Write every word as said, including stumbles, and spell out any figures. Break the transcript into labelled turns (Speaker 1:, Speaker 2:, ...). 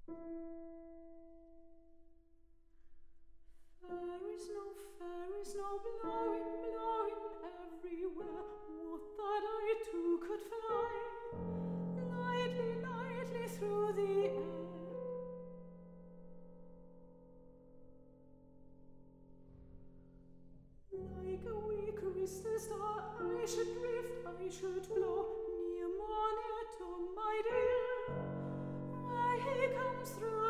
Speaker 1: Fairies no, fairies no, blowing, blowing everywhere. Would that I too could fly lightly, lightly through the air. Like a wee crystal star, I should drift, I should blow near, more near to my dear. Where he comes through